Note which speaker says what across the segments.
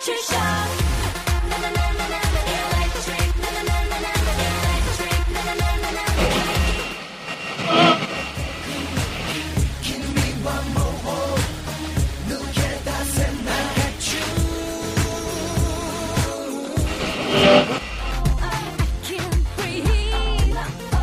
Speaker 1: electric shock. Na na na na na na electric. Na na na na na na electric. Na na na na na na. Give me one more hole. Look at that and I got you. I can't breathe.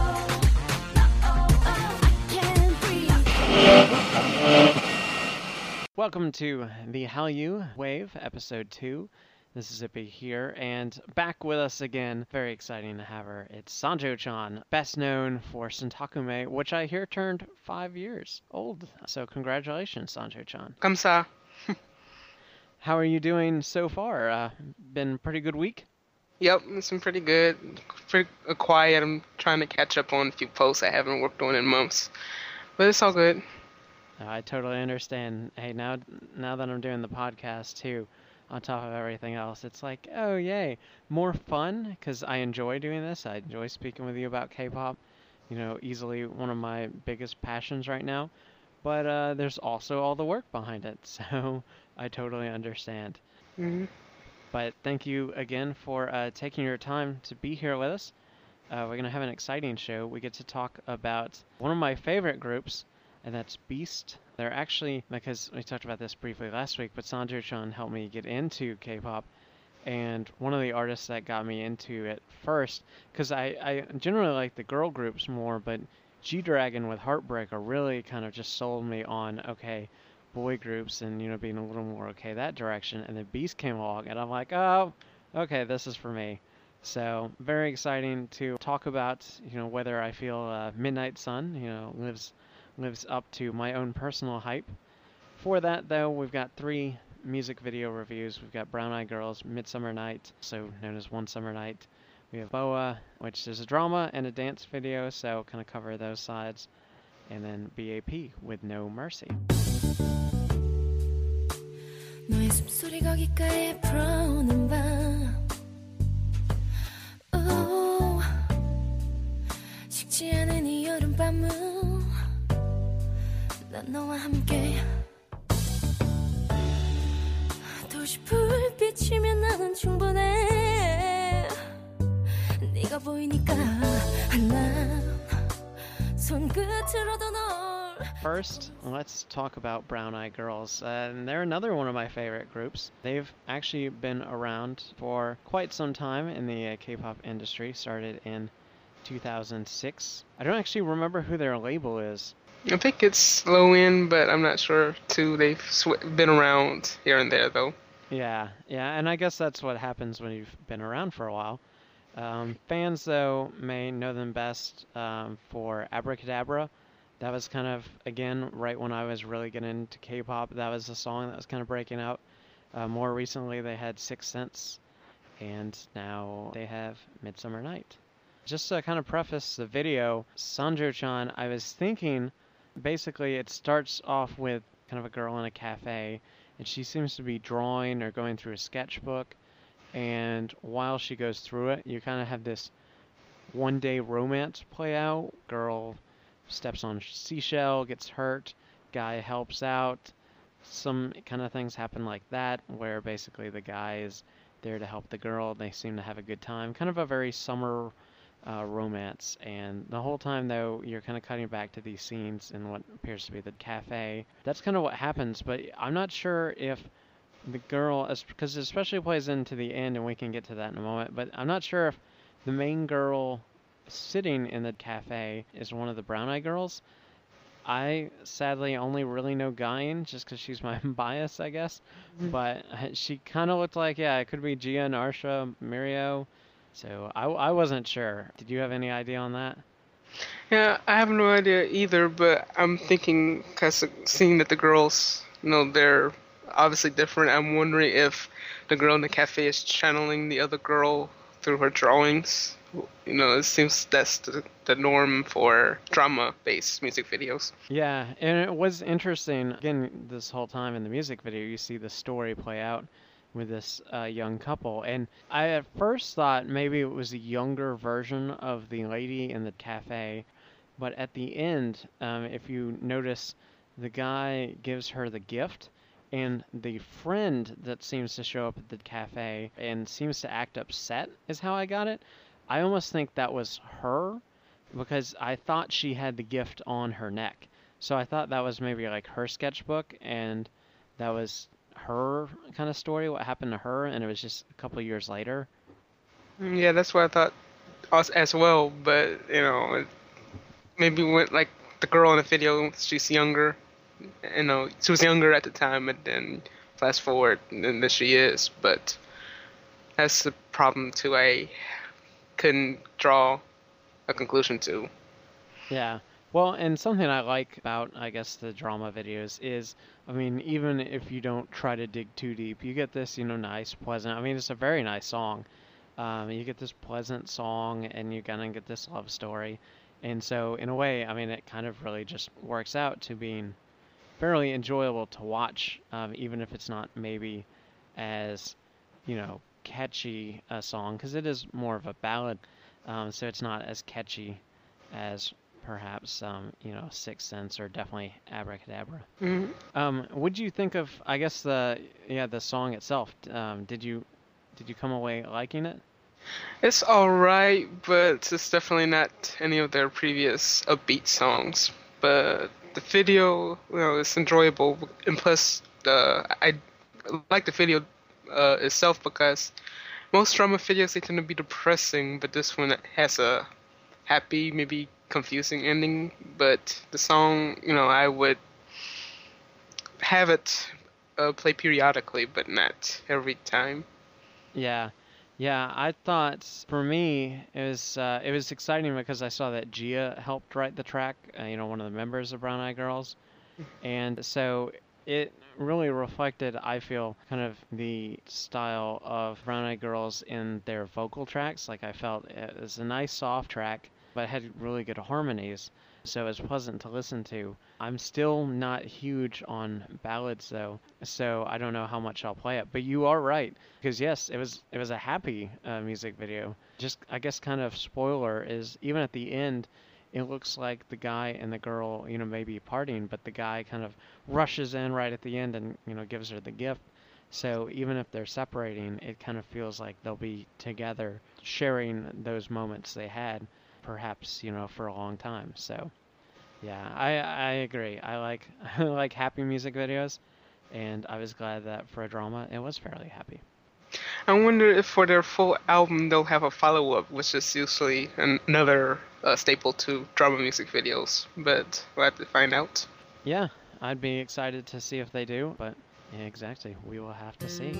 Speaker 1: I can't breathe.
Speaker 2: Welcome to the Hallyu Wave, Episode 2. This is Zippy here, and back with us again. Very exciting to have her. It's Sanjo-chan, best known for Sentakume, which I hear turned 5 years old. So congratulations, Sanjo-chan.
Speaker 3: Kamsa.
Speaker 2: How are you doing so far? Been a pretty good week?
Speaker 3: Yep, it's been pretty good. Pretty quiet. I'm trying to catch up on a few posts I haven't worked on in months. But it's all good.
Speaker 2: I totally understand. Hey, now that I'm doing the podcast too, on top of everything else, it's like, oh yay, more fun, because I enjoy doing this. I enjoy speaking with you about K-pop. You know, easily one of my biggest passions right now. But there's also all the work behind it, so I totally understand.
Speaker 3: hmm
Speaker 2: But thank you again for taking your time to be here with us. We're going to have an exciting show. We get to talk about one of my favorite groups, and that's Beast. They're actually, because we talked about this briefly last week, but Sanjo-chan helped me get into K-pop, and one of the artists that got me into it first, because I generally like the girl groups more, but G-Dragon with Heartbreaker really kind of just sold me on, okay, boy groups and, you know, being a little more okay that direction, and then Beast came along, and I'm like, oh, okay, this is for me. So, very exciting to talk about, you know, whether I feel Midnight Sun, you know, lives up to my own personal hype. For that, though, we've got 3 music video reviews. We've got Brown Eyed Girls, Midsummer Night, also known as One Summer Night. We have Boa, which is a drama and a dance video, so kind of cover those sides. And then BAP with No Mercy.
Speaker 1: 너의 숨소리 거기까지 불어오는 밤 오, 식지 않은 이 여름밤은 난 너와 함께 도시 불빛이면 나는 충분해 네가 보이니까 난 손끝으로도 널
Speaker 2: First, let's talk about Brown Eyed Girls. And they're another one of my favorite groups. They've actually been around for quite some time in the K-pop industry. Started in 2006. I don't actually remember who their label is.
Speaker 3: I think it's low end, but I'm not sure too. They've been around here and there though.
Speaker 2: Yeah, and I guess that's what happens when you've been around for a while. Fans, though, may know them best for Abracadabra. That was kind of, again, right when I was really getting into K-pop. That was a song that was kind of breaking out. More recently, they had Sixth Sense, and now they have Midsummer Night. Just to kind of preface the video, Sanjo-chan, I was thinking, basically it starts off with kind of a girl in a cafe, and she seems to be drawing or going through a sketchbook, and while she goes through it, you kind of have this one-day romance play out. Girl steps on seashell, gets hurt, guy helps out. Some kind of things happen like that, where basically the guy is there to help the girl. They seem to have a good time. Kind of a very summer romance. And the whole time, though, you're kind of cutting back to these scenes in what appears to be the cafe. That's kind of what happens, but I'm not sure if the girl, because it especially plays into the end, and we can get to that in a moment, but I'm not sure if the main girl sitting in the cafe is one of the Brown Eyed Girls. I sadly only really know Guyan just because she's my bias, I guess. But she kind of looked like, yeah, it could be Gia, Narsha, Mirio. So I wasn't sure. Did you have any idea on that?
Speaker 3: Yeah, I have no idea either, but I'm thinking, because seeing that the girls, you know, they're obviously different, I'm wondering if the girl in the cafe is channeling the other girl through her drawings. You know, it seems that's the norm for drama-based music videos.
Speaker 2: Yeah, and it was interesting. Again, this whole time in the music video, you see the story play out with this young couple. And I at first thought maybe it was a younger version of the lady in the cafe. But at the end, if you notice, the guy gives her the gift, And the friend that seems to show up at the cafe and seems to act upset is how I got it. I almost think that was her because I thought she had the gift on her neck. So I thought that was maybe like her sketchbook and that was her kind of story, what happened to her, and it was just a couple years later.
Speaker 3: Yeah, that's what I thought as well. But maybe when like the girl in the video, she's younger. She was younger at the time, and then fast forward, and then she is. But that's the problem too. I couldn't draw a conclusion to.
Speaker 2: Yeah. Well, and something I like about, I guess, the drama videos is, I mean, even if you don't try to dig too deep, you get this, nice, pleasant. I mean, it's a very nice song. You get this pleasant song, and you kind of get this love story. And so, in a way, I mean, it kind of really just works out to being fairly enjoyable to watch, even if it's not maybe as, catchy a song, because it is more of a ballad. So it's not as catchy as perhaps Sixth Sense or definitely Abracadabra.
Speaker 3: Mhm.
Speaker 2: Would you think of I guess the song itself? Did you come away liking it?
Speaker 3: It's alright, but it's definitely not any of their previous upbeat songs. But the video, it's enjoyable, and plus, I like the video itself because most drama videos they tend to be depressing, but this one has a happy, maybe confusing ending. But the song, I would have it play periodically, but not every time.
Speaker 2: Yeah. Yeah, I thought for me it was exciting because I saw that Gia helped write the track, one of the members of Brown Eyed Girls. And so it really reflected, I feel, kind of the style of Brown Eyed Girls in their vocal tracks. Like I felt it was a nice soft track, but it had really good harmonies. So it was pleasant to listen to. I'm still not huge on ballads though, so I don't know how much I'll play it. But you are right, because yes, it was a happy music video. Just I guess kind of spoiler is even at the end, it looks like the guy and the girl, may be partying, but the guy kind of rushes in right at the end and gives her the gift. So even if they're separating, it kind of feels like they'll be together, sharing those moments they had, perhaps for a long time. So yeah, I agree. I like I like happy music videos, and I was glad that for a drama it was fairly happy.
Speaker 3: I wonder if for their full album they'll have a follow-up, which is usually another staple to drama music videos. But we'll have to find out.
Speaker 2: Yeah, I'd be excited to see if they do, but yeah, exactly, we will have to see.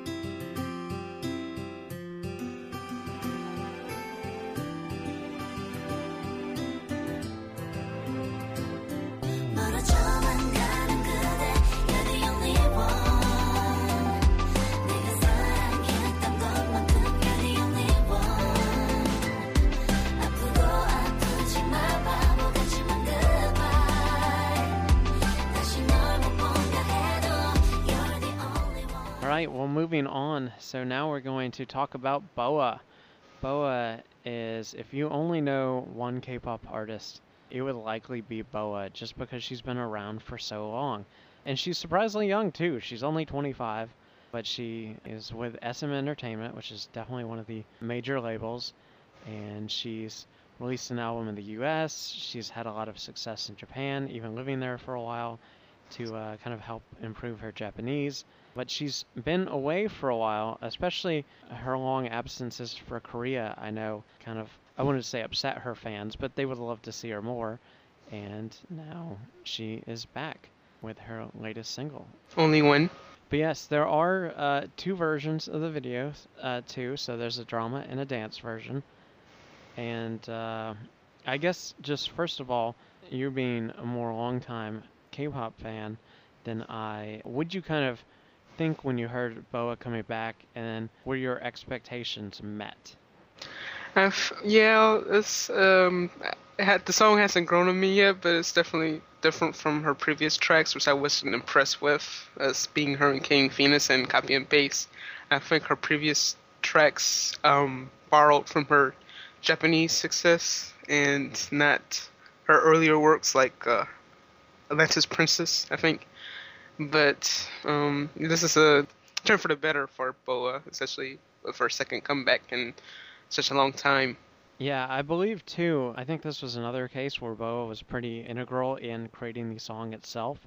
Speaker 1: 멀어져만 가는 그대 You're the only one 내가 사랑했던 것만큼 You're the only one 아프고 아프지만 바보 같지만 goodbye 다시 널 못 본다 해도 You're the only one
Speaker 2: All right, well, moving on. So now we're going to talk about BoA. BoA is, if you only know one K-pop artist, it would likely be BoA just because she's been around for so long. And she's surprisingly young too. She's only 25, but she is with SM Entertainment, which is definitely one of the major labels. And she's released an album in the US. She's had a lot of success in Japan, even living there for a while to kind of help improve her Japanese. But she's been away for a while, especially her long absences for Korea, I know, kind of, I wouldn't say upset her fans, but they would love to see her more. And now she is back with her latest single.
Speaker 3: Only one.
Speaker 2: But yes, there are two versions of the video, too. So there's a drama and a dance version. And I guess just first of all, you being a more long-time K-pop fan than I, would you kind of think when you heard BoA coming back, and were your expectations met?
Speaker 3: Yeah, it's the song hasn't grown on me yet, but it's definitely different from her previous tracks, which I wasn't impressed with, as being her and King Venus and Copy and Paste. I think her previous tracks borrowed from her Japanese success and not her earlier works like Atlantis Princess, I think. But this is a turn for the better for Boa, especially with her second comeback in such a long time.
Speaker 2: Yeah, I believe too. I think this was another case where Boa was pretty integral in creating the song itself.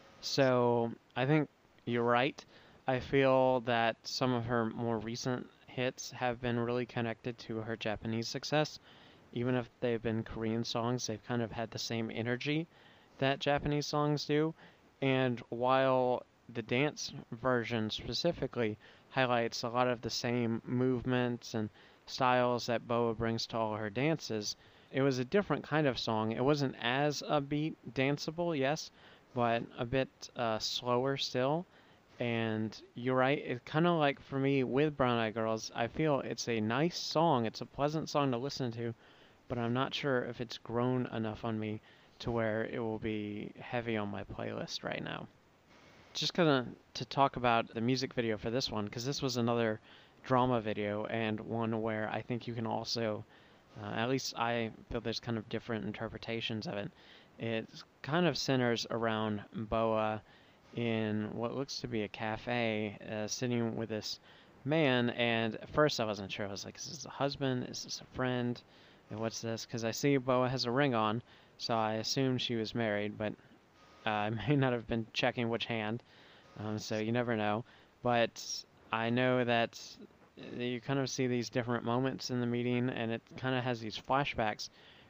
Speaker 2: So I think you're right. I feel that some of her more recent hits have been really connected to her Japanese success. Even if they've been Korean songs, they've kind of had the same energy that Japanese songs do. And while the dance version specifically highlights a lot of the same movements and styles that Boa brings to all her dances, it was a different kind of song. It wasn't as upbeat, danceable, yes, but a bit slower still. And you're right, it's kind of like for me with Brown Eyed Girls, I feel it's a nice song, it's a pleasant song to listen to, but I'm not sure if it's grown enough on me to where it will be heavy on my playlist right now. Just gonna to talk about the music video for this one, because this was another drama video and one where I think you can also, at least I feel there's kind of different interpretations of it. It kind of centers around Boa in what looks to be a cafe, sitting with this man. And at first I wasn't sure. I was like, is this a husband? Is this a friend? And what's this? Because I see Boa has a ring on, so I assumed she was married, but I may not have been checking which hand, so you never know. But I know that you kind of see these different moments in the meeting, and it kind of has these flashbacks,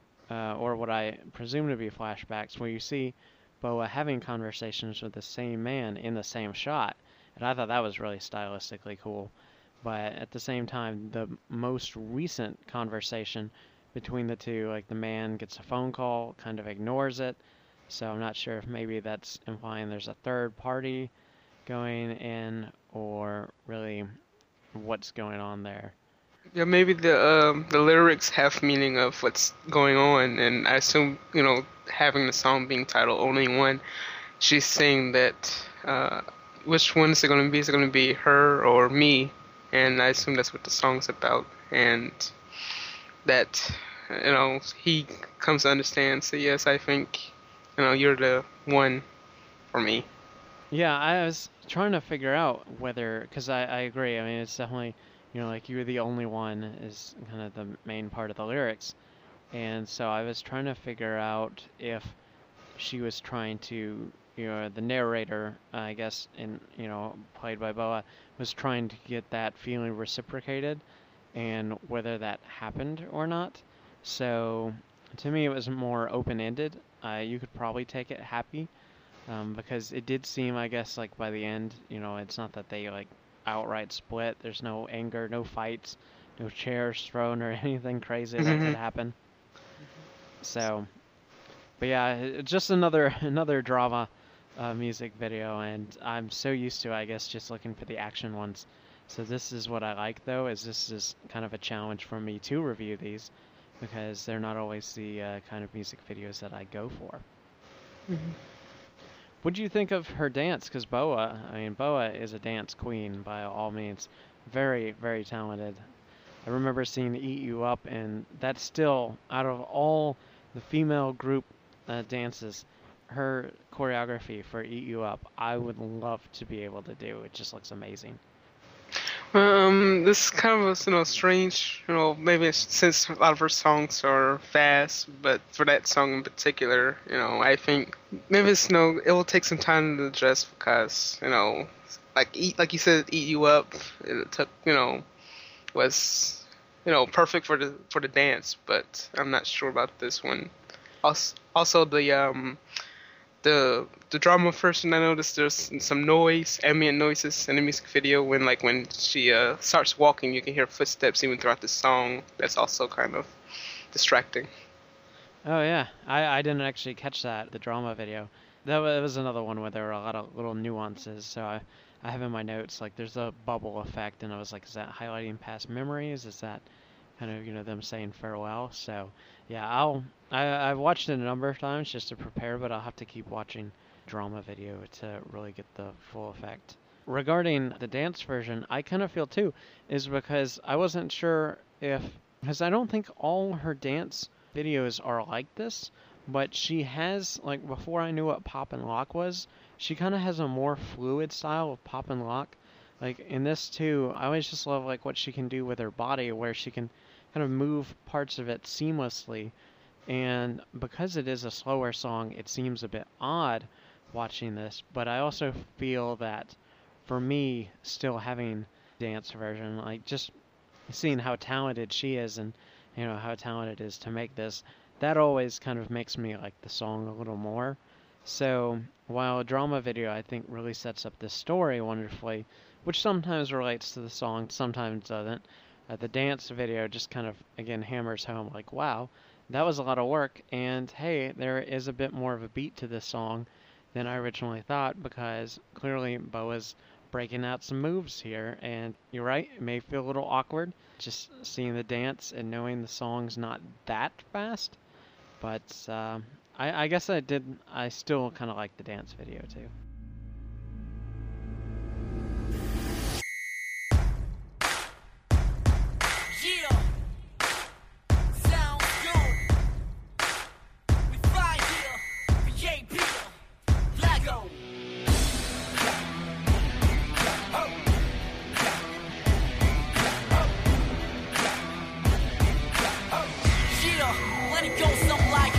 Speaker 2: or what I presume to be flashbacks, where you see Boa having conversations with the same man in the same shot. And I thought that was really stylistically cool. But at the same time, the most recent conversation between the two, like the man gets a phone call, kind of ignores it. So I'm not sure if maybe that's implying there's a third party going in, or really what's going on there.
Speaker 3: Yeah, maybe the lyrics have meaning of what's going on, and I assume having the song being titled "Only One," she's saying that which one is it going to be? Is it going to be her or me? And I assume that's what the song's about, and that he comes to understand. So yes, I think you're the one for me.
Speaker 2: Yeah, I was trying to figure out whether, because I agree. I mean, it's definitely, like you're the only one is kind of the main part of the lyrics. And so I was trying to figure out if she was trying to, the narrator, I guess, played by Boa, was trying to get that feeling reciprocated and whether that happened or not. So to me, it was more open-ended. You could probably take it happy, because it did seem, I guess, like by the end, it's not that they like outright split. There's no anger, no fights, no chairs thrown or anything crazy that could happen. So, but yeah, just another drama music video, and I'm so used to, I guess, just looking for the action ones. So this is what I like, though, is this is kind of a challenge for me to review these, because they're not always the kind of music videos that I go for. What do you think of her dance? Because Boa is a dance queen by all means. Very, very talented. I remember seeing Eat You Up, and that's still, out of all the female group dances, her choreography for Eat You Up, I would love to be able to do. It just looks amazing.
Speaker 3: This kind of strange, maybe it's since a lot of her songs are fast, but for that song in particular, I think maybe it's, it will take some time to adjust because, like you said, Eat You Up, it took, was, perfect for the dance, but I'm not sure about this one. Also the drama version, I noticed there's some ambient noises in the music video when she starts walking, you can hear footsteps even throughout the song. That's also kind of distracting.
Speaker 2: Oh yeah, I didn't actually catch that, the drama video. That was another one where there were a lot of little nuances. So I have in my notes, like, there's a bubble effect, and I was like, is that highlighting past memories? Is that kind of, them saying farewell? So yeah, I've watched it a number of times just to prepare, but I'll have to keep watching drama video to really get the full effect. Regarding the dance version, I kind of feel too, is because I wasn't sure because I don't think all her dance videos are like this, but she has, like, before I knew what pop and lock was, she kind of has a more fluid style of pop and lock. Like in this too, I always just love like what she can do with her body, where she can kind of move parts of it seamlessly. And because it is a slower song, it seems a bit odd watching this. But I also feel that for me, still having dance version, like just seeing how talented she is and how talented it is to make this, that always kind of makes me like the song a little more. So while a drama video I think really sets up the story wonderfully, which sometimes relates to the song, sometimes doesn't, the dance video just kind of again hammers home like, wow, that was a lot of work, and hey, there is a bit more of a beat to this song than I originally thought, because clearly Boa's breaking out some moves here, and you're right, it may feel a little awkward just seeing the dance and knowing the song's not that fast, but I guess I still kind of like the dance video too.
Speaker 4: Yeah, sounds good. We fly here, VAP, Lago. Yeah, let it go something like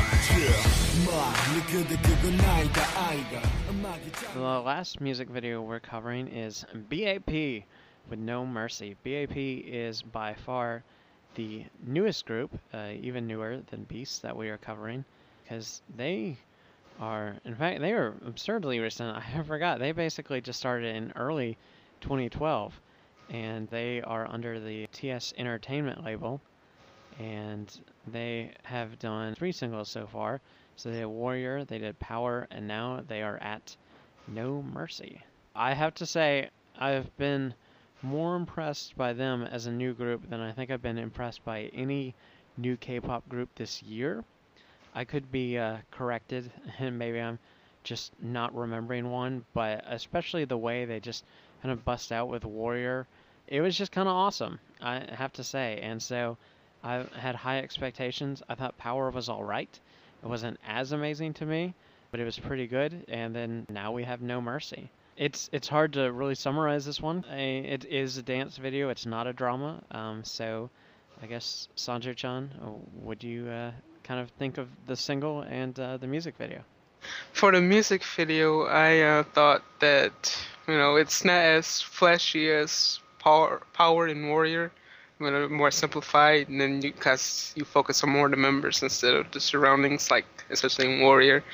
Speaker 2: The last music video we're covering is BAP with No Mercy. BAP is by far the newest group, even newer than Beast that we are covering, because they are, in fact, they are absurdly recent. I forgot. They basically just started in early 2012, and they are under the TS Entertainment label, and they have done 3 singles so far. So they did Warrior, they did Power, and now they are at No Mercy. I have to say, I've been more impressed by them as a new group than I think I've been impressed by any new K-pop group this year. I could be corrected, and maybe I'm just not remembering one, but especially the way they just kind of bust out with Warrior, it was just kind of awesome, I have to say. And so I had high expectations. I thought Power was alright. It wasn't as amazing to me, but it was pretty good. And then now we have No Mercy. It's hard to really summarize this one. It is a dance video. It's not a drama. So I guess Sanjay-chan, would you kind of think of the single and the music video?
Speaker 3: For the music video, I thought that it's not as flashy as Power and Warrior, but more simplified, and then because you focus on more of the members instead of the surroundings, like especially in Warrior.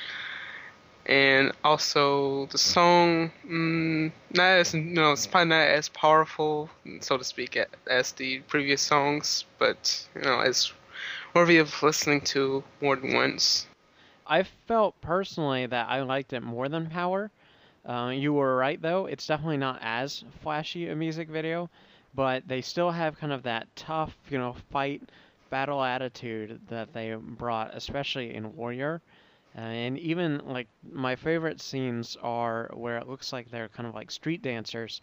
Speaker 3: And also the song, not as it's probably not as powerful, so to speak, as the previous songs, but it's worthy of listening to more than once.
Speaker 2: I felt personally that I liked it more than Power. You were right, though. It's definitely not as flashy a music video, but they still have kind of that tough, fight, battle attitude that they brought, especially in Warrior. And even, like, my favorite scenes are where it looks like they're kind of like street dancers,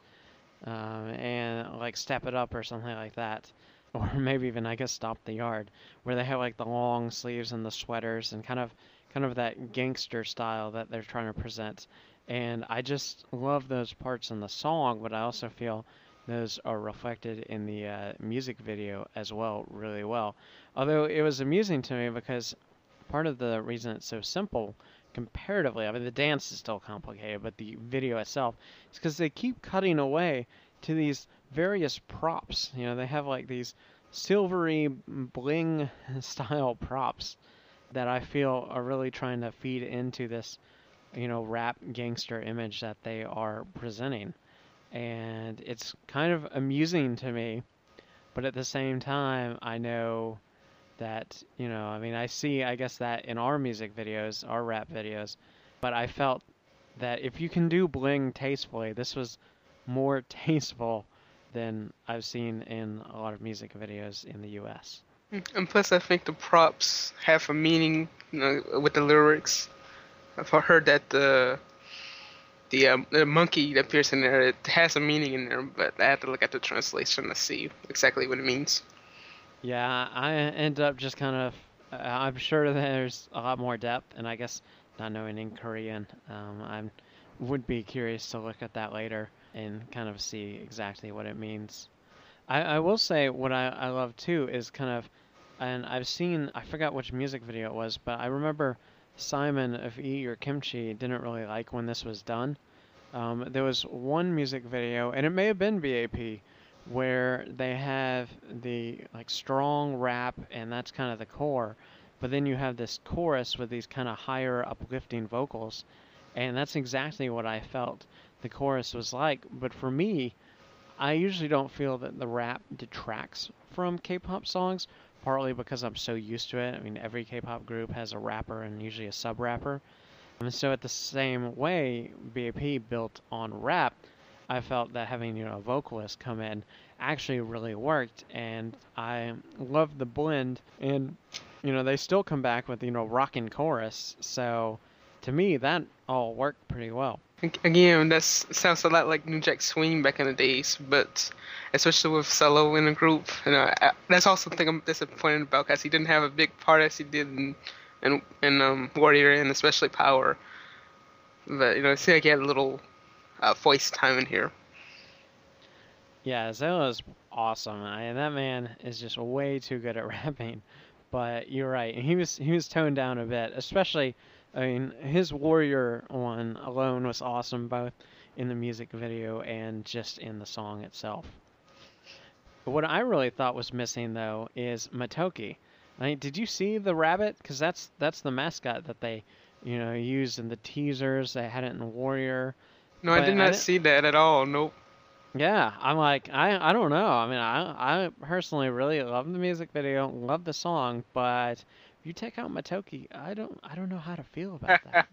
Speaker 2: and, like, Step It Up or something like that. Or maybe even, I guess, Stop the Yard, where they have, like, the long sleeves and the sweaters and kind of that gangster style that they're trying to present. And I just love those parts in the song, but I also feel those are reflected in the music video as well, really well. Although it was amusing to me because part of the reason it's so simple comparatively, I mean, the dance is still complicated, but the video itself is because they keep cutting away to these various props. They have like these silvery bling style props that I feel are really trying to feed into this, rap gangster image that they are presenting. And it's kind of amusing to me, but at the same time, I know that, I see, I guess, that in our music videos, our rap videos, but I felt that if you can do bling tastefully, this was more tasteful than I've seen in a lot of music videos in the US.
Speaker 3: And plus, I think the props have a meaning, with the lyrics. I've heard that the monkey that appears in there, it has a meaning in there, but I have to look at the translation to see exactly what it means.
Speaker 2: Yeah, I end up just kind of, I'm sure there's a lot more depth, and I guess not knowing in Korean, I'm would be curious to look at that later and kind of see exactly what it means. I will say what I love too is kind of, and I've seen, I forgot which music video it was, but I remember Simon of Eat Your Kimchi didn't really like when this was done. There was one music video, and it may have been BAP, where they have the like strong rap, and that's kind of the core, but then you have this chorus with these kind of higher uplifting vocals, and that's exactly what I felt the chorus was like. But for me, I usually don't feel that the rap detracts from K-pop songs, partly because I'm so used to it. I mean, every K-pop group has a rapper and usually a sub-rapper. And so at the same way BAP built on rap, I felt that having, a vocalist come in actually really worked, and I loved the blend. And, they still come back with, rockin' chorus. So to me, that all worked pretty well.
Speaker 3: Again, that sounds a lot like New Jack Swing back in the days, but especially with Cello in the group, that's also something I'm disappointed about, because he didn't have a big part as he did in Warrior and especially Power. But it seemed like he had a little voice time in here.
Speaker 2: Yeah, Zello's awesome, and that man is just way too good at rapping. But you're right, he was toned down a bit, especially. I mean, his Warrior one alone was awesome, both in the music video and just in the song itself. But what I really thought was missing, though, is Motoki. I mean, did you see the rabbit? Because that's the mascot that they, used in the teasers. They had it in Warrior.
Speaker 3: No, I
Speaker 2: But
Speaker 3: did not see that at all. Nope.
Speaker 2: Yeah, I'm like, I don't know. I mean, I personally really love the music video, love the song, but you take out Motoki, I don't know how to feel about that.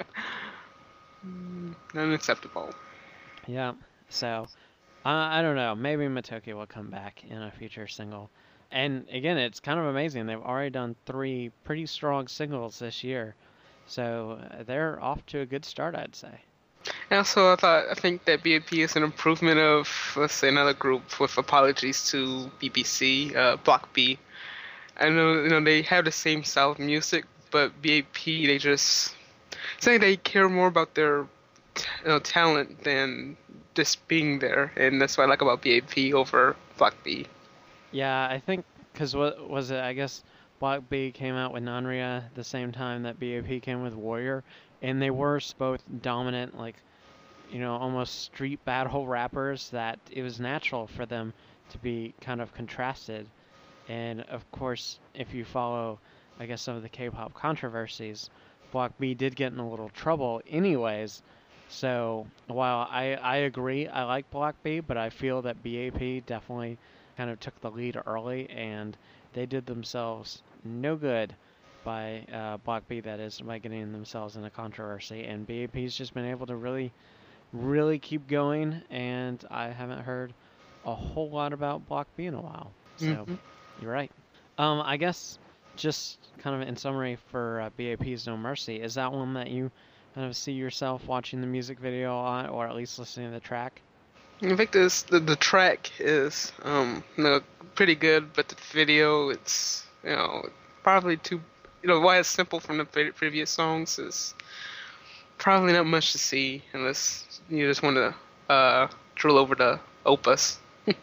Speaker 3: Unacceptable.
Speaker 2: Yeah, so I don't know. Maybe Motoki will come back in a future single. And again, it's kind of amazing. They've already done 3 pretty strong singles this year, so they're off to a good start, I'd say.
Speaker 3: And also, I think that BAP is an improvement of, let's say, another group, with apologies to BBC, Block B. I know, they have the same style of music, but BAP, they just say they care more about their talent than just being there, and that's what I like about BAP over Block B.
Speaker 2: Yeah, I think, because what was it, I guess Block B came out with Nanria the same time that BAP came with Warrior, and they were both dominant, like, almost street battle rappers, that it was natural for them to be kind of contrasted. And of course, if you follow, I guess, some of the K-pop controversies, Block B did get in a little trouble anyways. So while I agree, I like Block B, but I feel that BAP definitely kind of took the lead early, and they did themselves no good by Block B, that is, by getting themselves in a controversy. And BAP's just been able to really, really keep going, and I haven't heard a whole lot about Block B in a while. So you're right. I guess just kind of in summary for BAP's No Mercy, is that one that you kind of see yourself watching the music video on, or at least listening to the track?
Speaker 3: I think the track is pretty good, but the video, it's probably too, why it's simple from the previous songs is probably not much to see unless you just want to drill over the opus.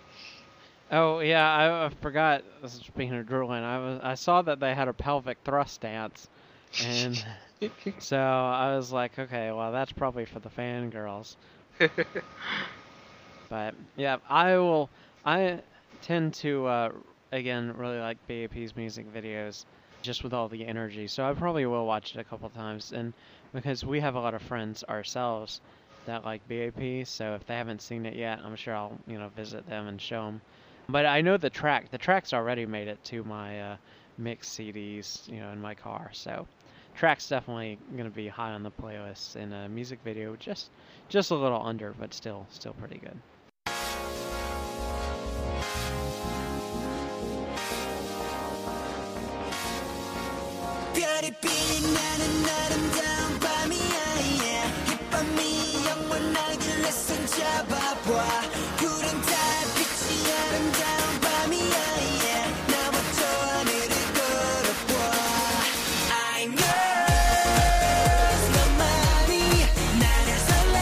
Speaker 2: Oh yeah, I forgot. Speaking of drooling, I saw that they had a pelvic thrust dance, and so I was like, okay, well that's probably for the fangirls. But yeah, I tend to again really like BAP's music videos, just with all the energy. So I probably will watch it a couple times, and because we have a lot of friends ourselves that like BAP, so if they haven't seen it yet, I'm sure I'll visit them and show them. But I know the track's already made it to my mix CDs, in my car. So track's definitely gonna be high on the playlist, and a music video just a little under, but still pretty good.
Speaker 4: 별이 빛이 나는 아름다운 밤이야 이 밤이 영원하길래 손잡아봐 푸른 달빛이 아름다운 밤이야 나와 저 하늘을 걸어봐 I know 너만이 나를 설레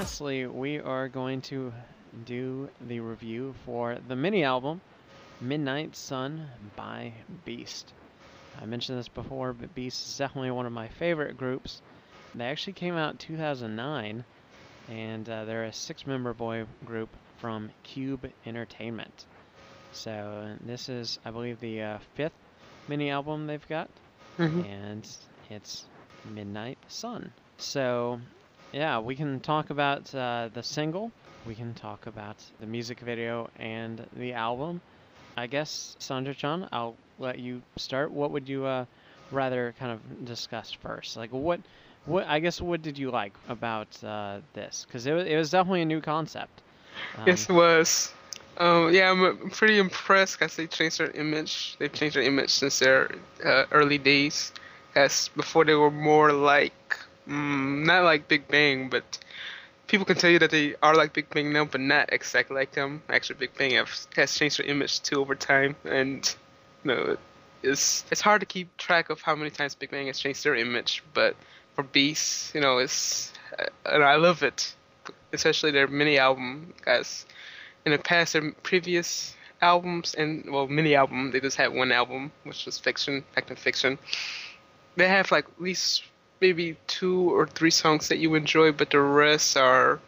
Speaker 2: lastly, we are going to do the review for the mini album Midnight Sun by Beast. I mentioned this before, but Beast is definitely one of my favorite groups. They actually came out in 2009, and they're a 6-member boy group from Cube Entertainment. So this is, I believe, the 5th mini album they've got, and it's Midnight Sun. So, yeah, we can talk about the single, we can talk about the music video and the album. I guess, Sandra-chan, I'll let you start. What would you rather kind of discuss first? Like, what did you like about this? Because it was definitely a new concept.
Speaker 3: Yes, it was. Yeah, I'm pretty impressed because they changed their image. They've changed their image since their early days. As before, they were more like, not like Big Bang, but people can tell you that they are like Big Bang now, but not exactly like them. Actually, Big Bang has changed their image too over time, and it's hard to keep track of how many times Big Bang has changed their image. But for Beast, and I love it, especially their mini album, guys. In the past, their previous albums mini album, they just had one album, which was Fiction, Fact and Fiction. They have like at least maybe 2 or 3 songs that you enjoy, but the rest are,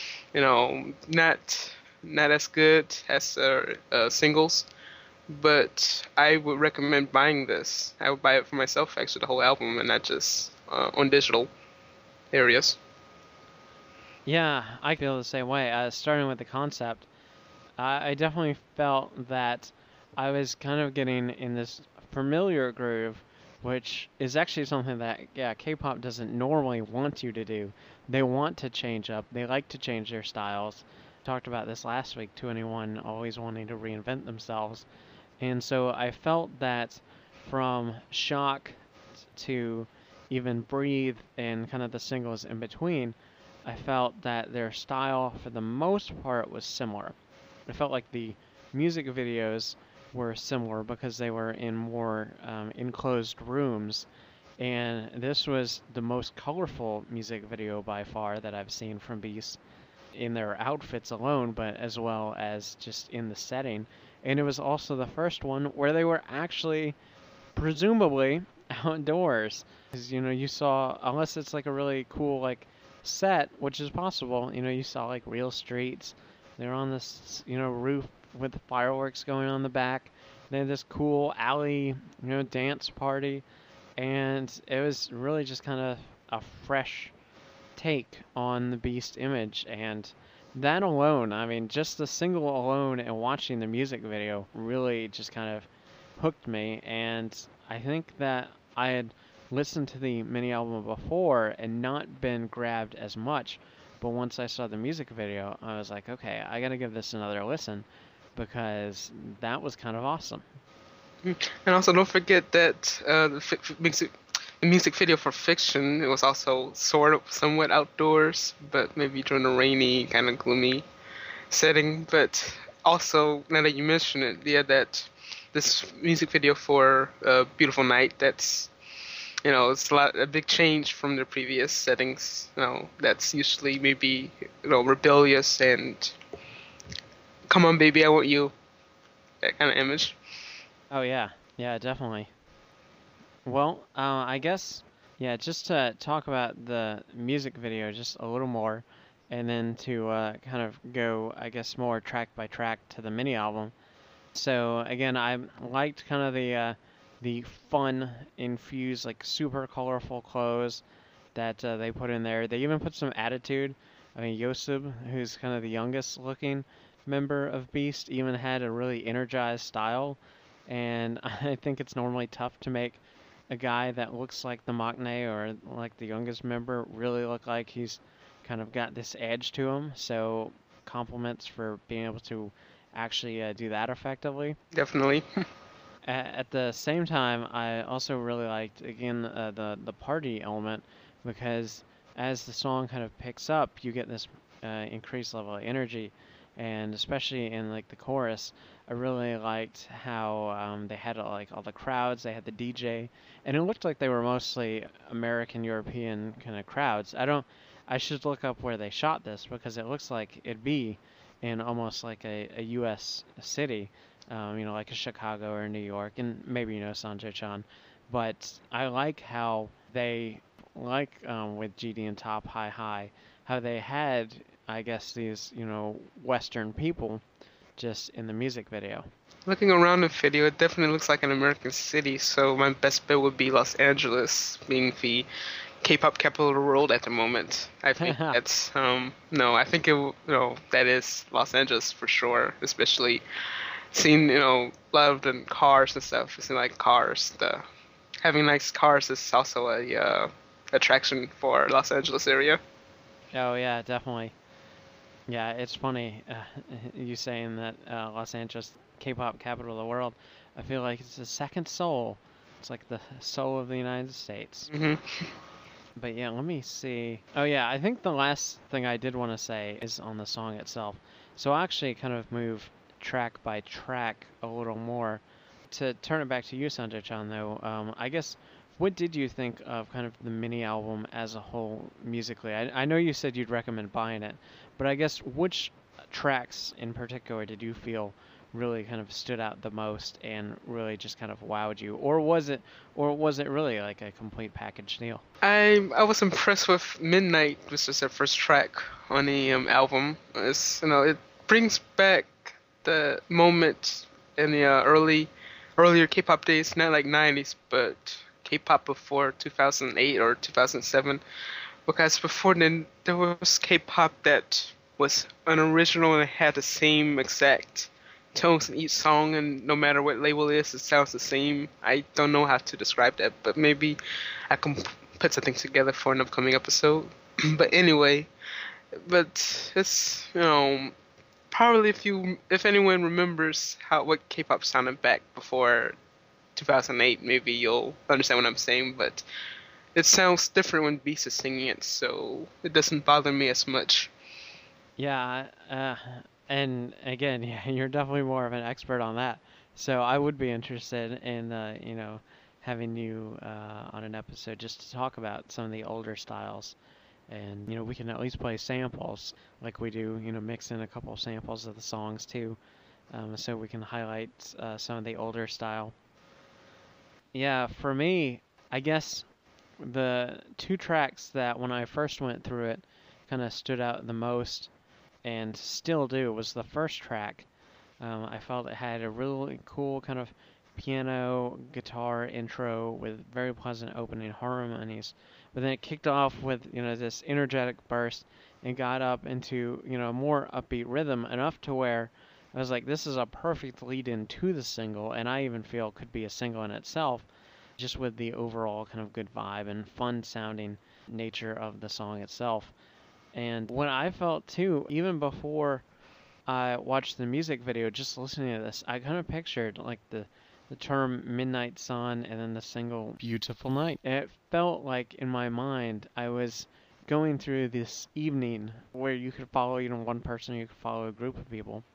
Speaker 3: not as good as singles. But I would recommend buying this. I would buy it for myself, actually, the whole album, and not just on digital areas.
Speaker 2: Yeah, I feel the same way. Starting with the concept, I definitely felt that I was kind of getting in this familiar groove, which is actually something that, K-pop doesn't normally want you to do. They want to change up. They like to change their styles. Talked about this last week, 2NE1 always wanting to reinvent themselves. And so I felt that from Shock to even Breathe and kind of the singles in between, I felt that their style, for the most part, was similar. I felt like the music videos were similar because they were in more enclosed rooms, and this was the most colorful music video by far that I've seen from Beast in their outfits alone, but as well as just in the setting. And it was also the first one where they were actually, presumably, outdoors. Because, you saw, unless it's like a really cool, like, set, which is possible, you saw like real streets. They're on this, roof with fireworks going on in the back. They had this cool alley, dance party, and it was really just kind of a fresh take on the Beast image. And that alone, I mean, just the single alone and watching the music video really just kind of hooked me. And I think that I had listened to the mini album before and not been grabbed as much, but once I saw the music video, I was like, okay, I gotta give this another listen, because that was kind of awesome.
Speaker 3: And also, don't forget that the music video for Fiction, it was also sort of somewhat outdoors, but maybe during a rainy, kind of gloomy setting. But also, now that you mention it, that this music video for Beautiful Night, that's it's a big change from the previous settings. That's usually maybe rebellious and come on baby, I want you, that kind of image.
Speaker 2: Oh yeah, definitely. Well, I guess, just to talk about the music video just a little more, and then to kind of go, I guess, more track by track to the mini album. So again, I liked kind of the fun infused, like, super colorful clothes that they put in there. They even put some attitude. I mean, Yosub, who's kind of the youngest looking member of Beast, even had a really energized style. And I think it's normally tough to make a guy that looks like the maknae or like the youngest member really look like he's kind of got this edge to him. So compliments for being able to actually do that effectively.
Speaker 3: Definitely.
Speaker 2: At the same time, I also really liked, again, the party element, because as the song kind of picks up, you get this increased level of energy, and especially in like the chorus, I really liked how they had like all the crowds, they had the DJ, and it looked like they were mostly American European kind of crowds. I I should look up where they shot this because it looks like it'd be in almost like a U.S. city, like a Chicago or New York, and maybe Sanjay-chan. But I like how they, like with GD and Top High High, how they had, I guess, these Western people just in the music video.
Speaker 3: Looking around the video, it definitely looks like an American city, so my best bet would be Los Angeles, being the K-pop capital of the world at the moment. I think that's no, I think that is Los Angeles for sure, especially seeing a lot of the cars and stuff. It seems like cars, having nice cars is also a attraction for Los Angeles area.
Speaker 2: Oh yeah, definitely. Yeah, it's funny you saying that Los Angeles, K-pop capital of the world. I feel like it's the second soul. It's like the soul of the United States.
Speaker 3: Hmm.
Speaker 2: But yeah, let me see. Oh yeah, I think the last thing I did want to say is on the song itself. So I'll actually kind of move track by track a little more. To turn it back to you, Sanjay-chan, though, I guess, what did you think of kind of the mini album as a whole musically? I know you said you'd recommend buying it, but I guess which tracks in particular did you feel really kind of stood out the most and really just kind of wowed you, or was it really like a complete package deal?
Speaker 3: I was impressed with Midnight, which is their first track on the album. It brings back the moment in the earlier K-pop days, not like 90s, but K-pop before 2008 or 2007. Because before then, there was K-pop that was unoriginal and had the same exact tones in each song, and no matter what label it is, it sounds the same. I don't know how to describe that, but maybe I can put something together for an upcoming episode. But anyway, it's probably if anyone remembers what K-pop sounded back before 2008, maybe you'll understand what I'm saying. But it sounds different when Beast is singing it, so it doesn't bother me as much.
Speaker 2: Yeah, and again, yeah, you're definitely more of an expert on that. So I would be interested in, having you on an episode just to talk about some of the older styles. And, we can at least play samples like we do, mix in a couple samples of the songs too. So we can highlight some of the older style. Yeah, for me, I guess the two tracks that when I first went through it kind of stood out the most and still do was the first track. I felt it had a really cool kind of piano guitar intro with very pleasant opening harmonies, but then it kicked off with this energetic burst and got up into a more upbeat rhythm enough to where I was like, this is a perfect lead-in to the single, and I even feel could be a single in itself, just with the overall kind of good vibe and fun sounding nature of the song itself. And what I felt too, even before I watched the music video, just listening to this, I kind of pictured like the term Midnight Sun and then the single Beautiful Night. It felt like in my mind I was going through this evening where you could follow one person, you could follow a group of people.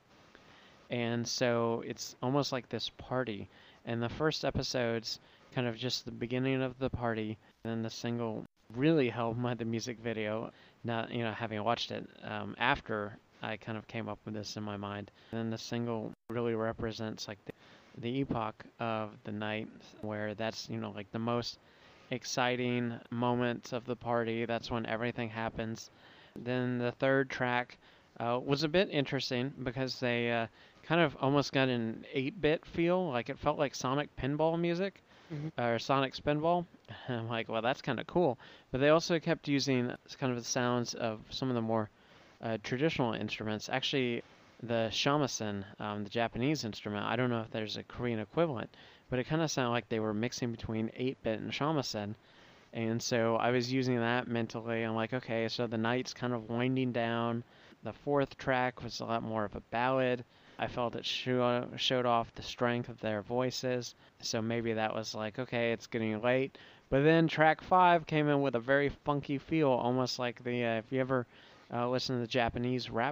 Speaker 2: And so it's almost like this party. And the first episode's kind of just the beginning of the party, and then the single really helped the music video. Not having watched it after I kind of came up with this in my mind. And then the single really represents like the epoch of the night, where that's like the most exciting moment of the party. That's when everything happens. Then the third track was a bit interesting because they kind of almost got an 8-bit feel. Like it felt like Sonic pinball music. Or Sonic Spinball. I'm like, well, that's kind of cool. But they also kept using kind of the sounds of some of the more traditional instruments. Actually, the shamisen, the Japanese instrument, I don't know if there's a Korean equivalent, but it kind of sounded like they were mixing between 8-bit and shamisen. And so I was using that mentally. I'm like, okay, so the night's kind of winding down. The fourth track was a lot more of a ballad. I felt it showed off the strength of their voices, so maybe that was like, okay, it's getting late. But then track 5 came in with a very funky feel, almost like the, if you ever listen to the Japanese rap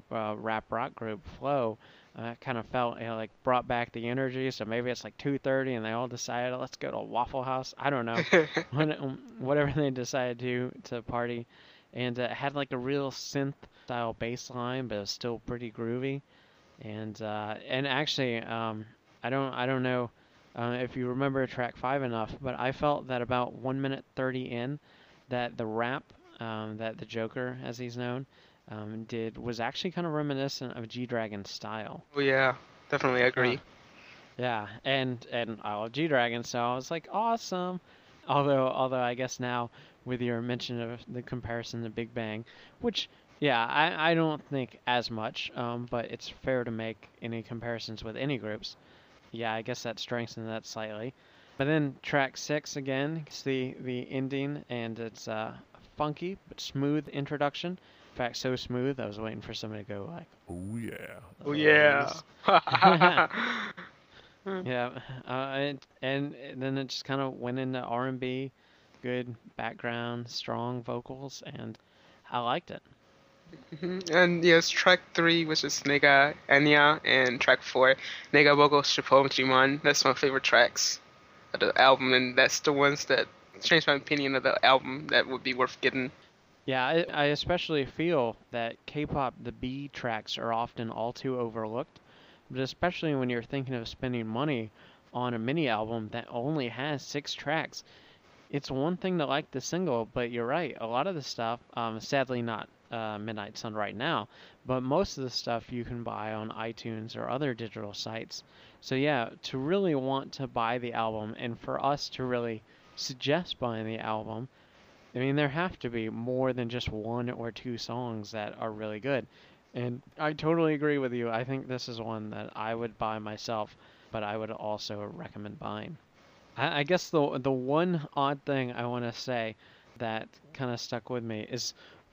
Speaker 2: rock group, Flow, kind of felt, like brought back the energy, so maybe it's like 2:30 and they all decided, let's go to Waffle House, I don't know, whatever they decided to party. and it had like a real synth style bass line, but it was still pretty groovy. And actually, I don't know if you remember track 5 enough, but I felt that about 1 minute 30 in, that the rap that the Joker, as he's known, did was actually kind of reminiscent of G Dragon's style.
Speaker 3: Oh yeah, definitely
Speaker 2: Uh,
Speaker 3: agree.
Speaker 2: yeah, and I love G Dragon, so I was like, awesome. Although I guess now with your mention of the comparison to Big Bang, which yeah, I don't think as much, but it's fair to make any comparisons with any groups. Yeah, I guess that strengthens that slightly. But then track 6 again, it's the ending, and it's a funky but smooth introduction. In fact, so smooth I was waiting for somebody to go like, "Oh yeah,
Speaker 3: Oh yeah.
Speaker 2: yeah." And then it just kind of went into R&B, good background, strong vocals, and I liked it.
Speaker 3: And yes, track 3, which is Nega Enya, and track 4, Nega Bogo Shippo Jiman. That's my favorite tracks of the album, and that's the ones that changed my opinion of the album that would be worth getting.
Speaker 2: Yeah, I especially feel that K-pop, the B tracks are often all too overlooked, but especially when you're thinking of spending money on a mini album that only has 6 tracks. It's one thing to like the single, but you're right. A lot of the stuff, sadly not Midnight Sun right now, but most of the stuff you can buy on iTunes or other digital sites. So yeah, to really want to buy the album and for us to really suggest buying the album, I mean, there have to be more than just 1 or 2 songs that are really good. And I totally agree with you. I think this is one that I would buy myself, but I would also recommend buying. I guess the one odd thing I want to say that kind of stuck with me is,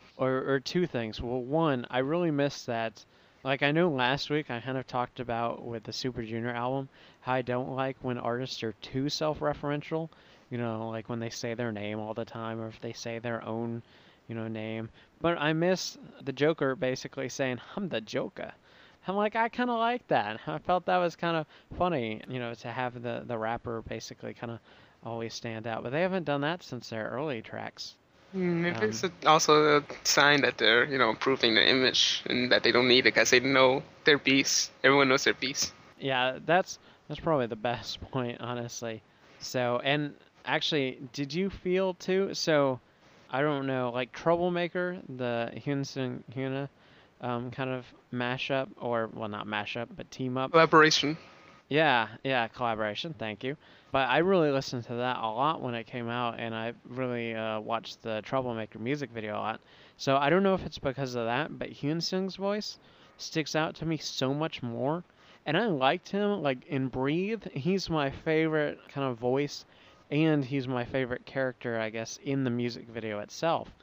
Speaker 2: or 2 things. Well, one, I really miss that. Like I know last week I kind of talked about with the Super Junior album how I don't like when artists are too self-referential. You know, like when they say their name all the time, or if they say their own, name. But I miss the Joker basically saying, "I'm the Joker." I'm like, I kind of like that. I felt that was kind of funny, to have the rapper basically kind of always stand out. But they haven't done that since their early tracks.
Speaker 3: Maybe
Speaker 2: Um,
Speaker 3: it's also a sign that they're, improving their image and that they don't need it because they know they're beasts. Everyone knows they're beasts.
Speaker 2: yeah, that's probably the best point, honestly. So, and actually, did you feel too? So, I don't know, like Troublemaker, the Hyunsung Hyuna kind of mashup, or well, not mashup, but team up.
Speaker 3: Collaboration.
Speaker 2: Yeah, yeah, collaboration. Thank you. But I really listened to that a lot when it came out, and I really watched the Troublemaker music video a lot. So I don't know if it's because of that, but Hyun Sung's voice sticks out to me so much more. And I liked him, like in Breathe. He's my favorite kind of voice, and he's my favorite character, I guess, in the music video itself.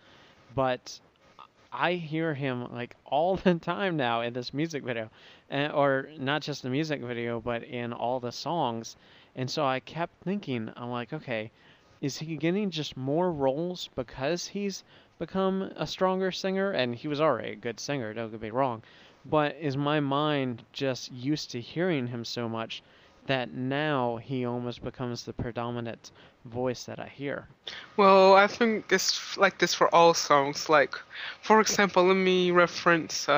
Speaker 2: But I hear him like all the time now in this music video, or not just the music video, but in all the songs. And so I kept thinking, I'm like, okay, is he getting just more roles because he's become a stronger singer? And he was already a good singer, don't get me wrong. But is my mind just used to hearing him so much that now he almost becomes the predominant voice that I hear?
Speaker 3: Well, I think it's like this for all songs. Like, for example, let me reference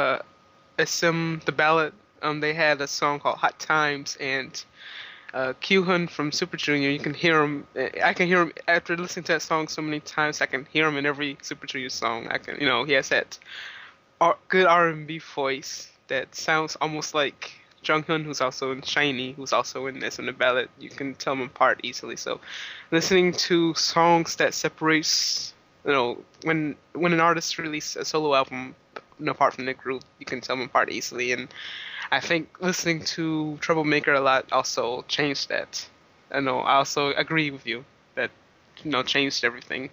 Speaker 3: SM the ballad. They had a song called Hot Times, and Kyuhun from Super Junior. You can hear him. I can hear him after listening to that song so many times. I can hear him in every Super Junior song. He has that good R&B voice that sounds almost like Junghyun, who's also in Shiny, who's also in this in the ballad. You can tell them apart easily. So, listening to songs that separates, when an artist releases a solo album, apart from the group, you can tell them apart easily. And I think listening to Troublemaker a lot also changed that. I also agree with you that, changed everything.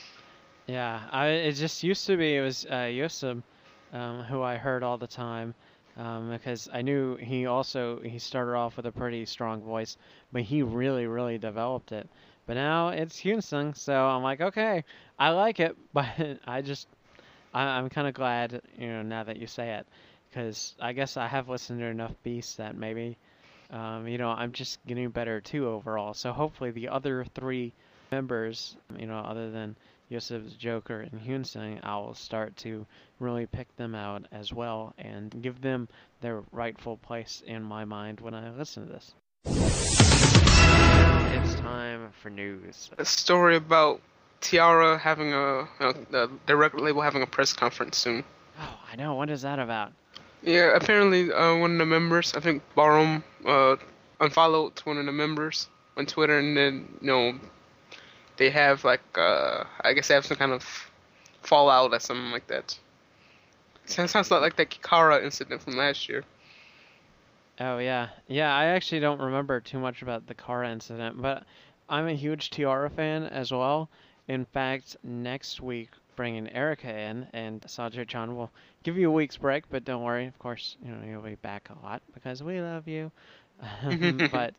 Speaker 2: Yeah, it just used to be it was Yusuf, who I heard all the time, because I knew he started off with a pretty strong voice, but he really developed it. But now it's Hyunsung, so I'm like, okay, I like it, but I'm kind of glad, now that you say it, because I guess I have listened to enough Beasts that maybe, I'm just getting better too overall. So hopefully the other 3 members, other than Yosef Joker and Hyunsung, I'll start to really pick them out as well and give them their rightful place in my mind when I listen to this. It's time for news.
Speaker 3: A story about Tiara having the record label having a press conference soon.
Speaker 2: Oh, I know. What is that about?
Speaker 3: Yeah, apparently one of the members, I think Barum, unfollowed one of the members on Twitter, and then they have like I guess they have some kind of fallout or something like that. Sounds like the Kikara incident from last year.
Speaker 2: Oh, yeah. Yeah, I actually don't remember too much about the car incident, but I'm a huge Tiara fan as well. In fact, next week, bringing Erica in, and Sanjay-chan will give you a week's break, but don't worry, of course, you'll be back a lot because we love you. But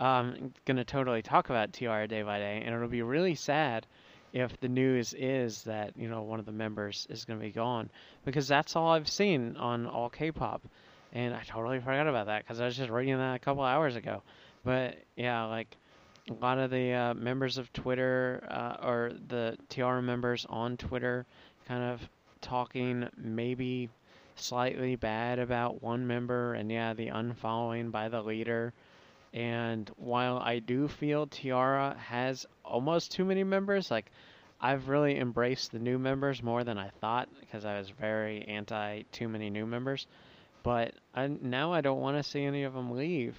Speaker 2: gonna totally talk about Tiara day by day, and it'll be really sad if the news is that, one of the members is gonna be gone, because that's all I've seen on all K-pop. And I totally forgot about that because I was just reading that a couple hours ago. But yeah, like a lot of the members of Twitter or the Tiara members on Twitter kind of talking maybe slightly bad about one member, and yeah, the unfollowing by the leader. And while I do feel Tiara has almost too many members, like I've really embraced the new members more than I thought because I was very anti too many new members. But now I don't want to see any of them leave.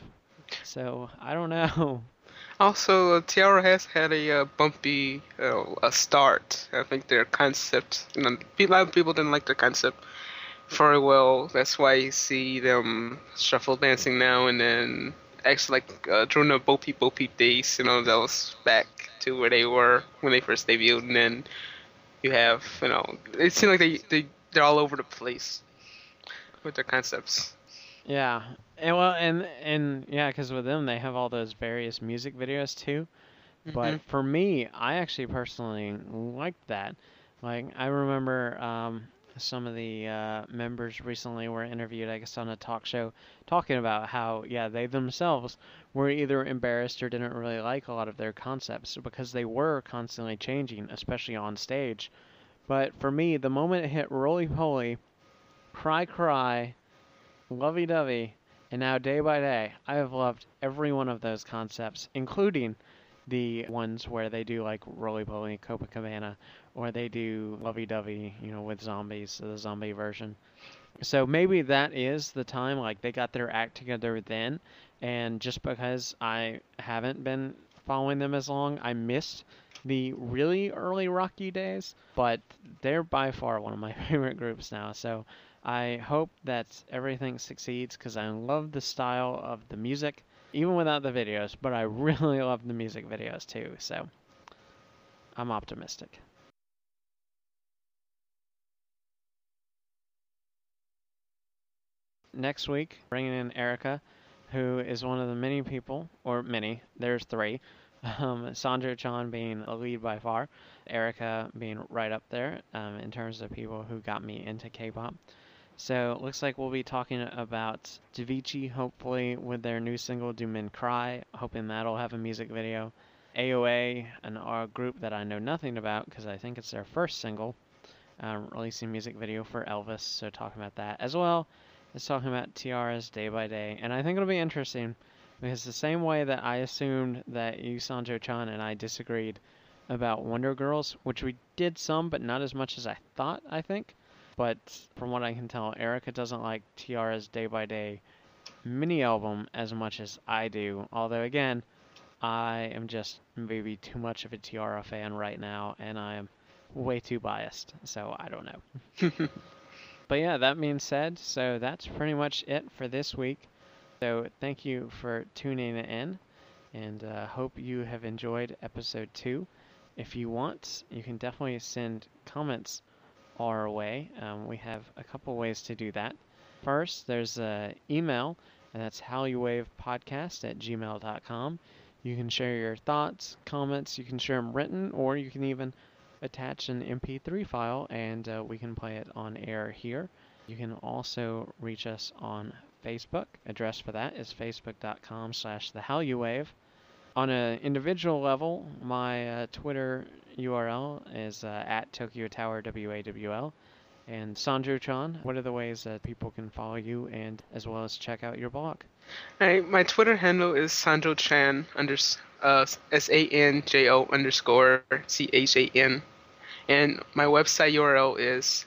Speaker 2: So, I don't know.
Speaker 3: Also, Tiara has had a bumpy a start. I think their concept, a lot of people didn't like their concept very well. That's why you see them shuffle dancing now and then. Actually, like during the Bo Peep days, that was back to where they were when they first debuted. And then you have, it seems like they're all over the place with their concepts.
Speaker 2: Yeah. And well, and yeah, because with them, they have all those various music videos too. But for me, I actually personally liked that. Like, I remember some of the members recently were interviewed, I guess, on a talk show, talking about how, yeah, they themselves were either embarrassed or didn't really like a lot of their concepts because they were constantly changing, especially on stage. But for me, the moment it hit Roly Poly, Cry Cry, Lovey Dovey, and now Day by Day, I have loved every one of those concepts, including the ones where they do like Roly Poly, Copacabana, or they do Lovey Dovey, with zombies, so the zombie version. So maybe that is the time, like they got their act together then, and just because I haven't been following them as long, I missed the really early Rocky days, but they're by far one of my favorite groups now, so I hope that everything succeeds because I love the style of the music, even without the videos, but I really love the music videos too, so I'm optimistic. Next week, bringing in Erica, who is one of the many people, or many, there's three, Sanjay-chan being a lead by far, Erica being right up there in terms of people who got me into K-pop. So it looks like we'll be talking about Davichi, hopefully, with their new single, Do Men Cry, hoping that'll have a music video. AOA, a group that I know nothing about because I think it's their first single, releasing music video for Elvis, so talking about that as well as talking about Tiara's Day by Day. And I think it'll be interesting because the same way that I assumed that you, Sanjay-chan, and I disagreed about Wonder Girls, which we did some, but not as much as I thought, I think. But from what I can tell, Erica doesn't like Tiara's Day by Day mini album as much as I do. Although, again, I am just maybe too much of a Tiara fan right now, and I am way too biased, so I don't know. But yeah, that being said, so that's pretty much it for this week. So thank you for tuning in, and hope you have enjoyed episode 2. If you want, you can definitely send comments our way. We have a couple ways to do that. First, there's an email, and that's hallyouvapodcast@gmail.com. You can share your thoughts, comments, you can share them written, or you can even attach an MP3 file and we can play it on air here. You can also reach us on Facebook. Address for that is facebook.com/thehallyouvave. On an individual level, my Twitter URL is at Tokyo Tower WAWL. And Sanjo-chan, what are the ways that people can follow you and as well as check out your blog?
Speaker 3: Alright, my Twitter handle is Sanjo Chan SANJO underscore CHAN. And my website URL is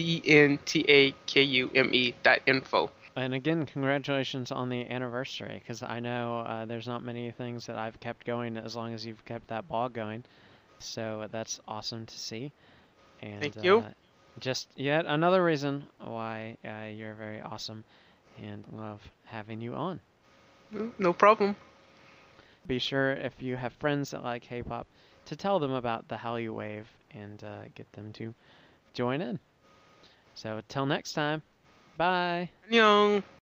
Speaker 3: CENTAKUME.info.
Speaker 2: And again, congratulations on the anniversary, because I know there's not many things that I've kept going as long as you've kept that blog going. So that's awesome to see. And
Speaker 3: Thank you.
Speaker 2: Just yet another reason why you're very awesome and love having you on.
Speaker 3: No problem.
Speaker 2: Be sure if you have friends that like K-pop to tell them about the Hallyu Wave and get them to join in. So till next time, bye.
Speaker 3: 안녕.